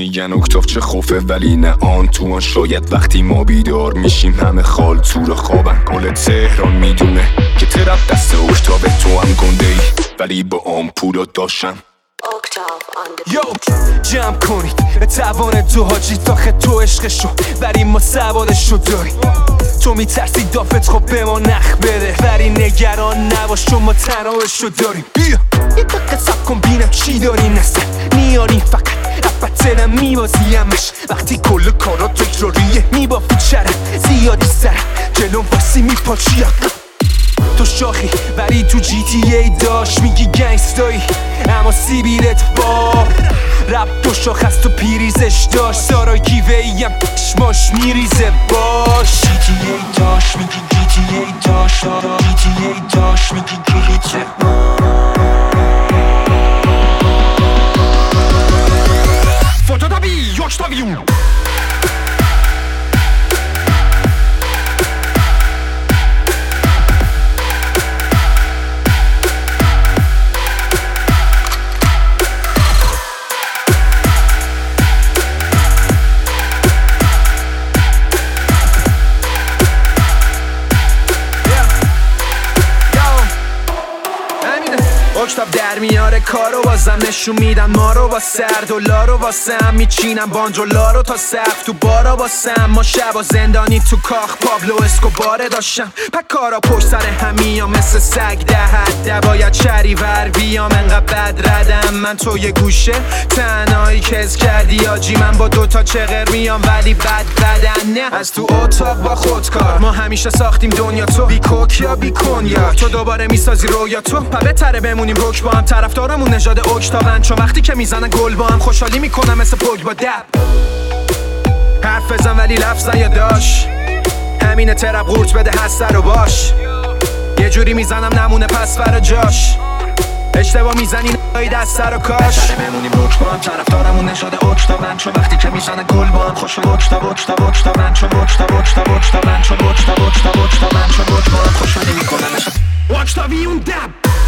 میگن اکتاف چه خوفه ولی نه آن تو آن. شاید وقتی ما بیدار میشیم همه خال تو خوابن. کل تهران میدونه که ترپ دست اکتاف تو هم گنده ای ولی با آمپولا داشتم. یو جمع کنید توان تو حاجی تاخه تو عشقشو ولی ما سوادشو داریم. تو میترسی دافت خب به ما نخ بده ولی نگران نباش چون ما تنابشو داریم. بیا یه دقیقه سب کن بینم چی داری نستن نیاری فقط رفتنم میبازی همش وقتی کل کارا تکراریه میبافی چرم زیادی سرم جلوم واسی میپاچی. تو شاخی ولی تو جی تی ای داشت میگی گنگستایی اما سیبیلت با رب دو شاخ از تو پیریزش داشت سارا گیوه ایم چشماش میریزه باش. جی تی ای داشت میگی جی تی ای داشت جی تی ای داشت میگی گیریزه فوتو دابی یوش دابیون. اکتاف در میاره کارو بازم نشون میدن ما رو با سردولا رو واسه هم میچینم باندرولا رو تا سقف تو بارا واسه ما شبا زندانی تو کاخ پابلو اسکوباره داشتم پک کارا پشت سر همیام مثل سگ ده باید شریور بیام انقدر بد ردم من تو یه گوشه تنهایی کز کردی آجی من با دوتا چغر میام ولی بد بدن نه از تو اتاق با خودکار ما همیشه ساختیم دنیا تو بی کوک یا بی کنیاک تو دوباره میسازی رویا تو بهتره بمونیم روک با هم طرفدارمون نژاد اکتاون چون وقتی که میزنن گل با هم خوشحالی میکنم مثل پوگ با دب حرف بزن ولی لفظ نیا داش همینه ترپ قورت بده هسته رو باش یه جوری میزنم نمونه پس فرا جاش اشتباه میزنی نایی دست سر و کاش بهتره بمونیم روک با هم طرفدارمون نژاد اکتاون چون وقتی که میزنن گل با هم خوش اکتاون چون اکتاون چون با هم خوشحالی میکنم مثل اکتاویون دب.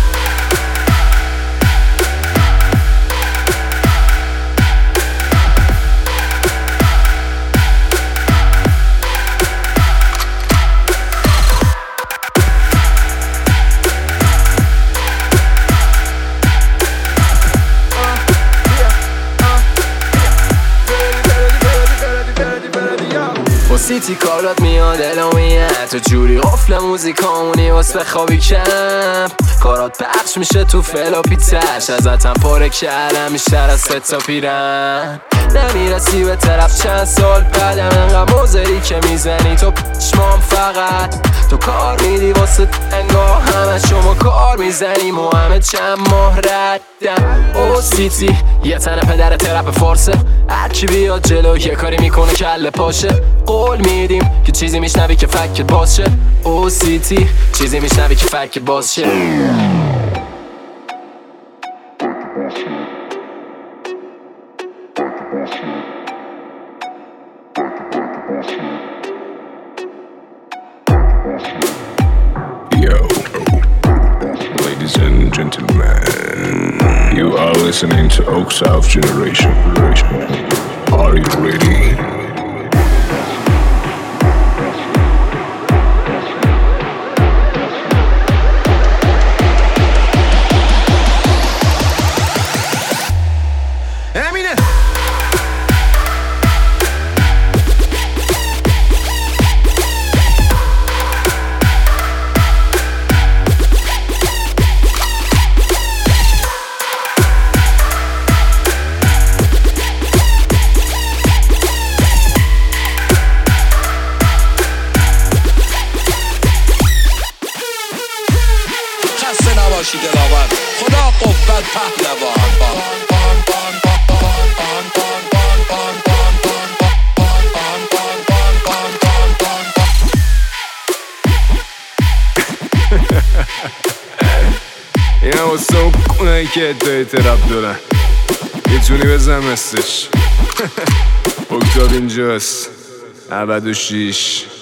سیتی کارات میاد الامیه تو جوری قفل موزیکامونی واسه بخوابی کم کارات پخش میشه تو فلا پیتش ازتم پاره کردم بیشتر از 3 تا پیرن نمیرسی به طرف چند سال بعدم انقدر موزری که میزنی تو پشمام فقط تو کار میدی واسه انگاه همه شما کار میزنیم و همه چند ماه ردم. او سیتی یه تنه پدر ترپ فارسه هرکی بیاد جلو یه کاری میکنه کله پاشه قول میدیم که چیزی میشنوی که فکت باز شه. او سیتی چیزی میشنوی که فکت باز شه. Yo, ladies and gentlemen, you are listening to Oak South Generation. Are you ready? باشی دلاور خدا قوت پهلوان. اینا واسه اون کنایی که ادعای ترپ دارن یه تونی بزن مثلش. اکتاف اینجاست 96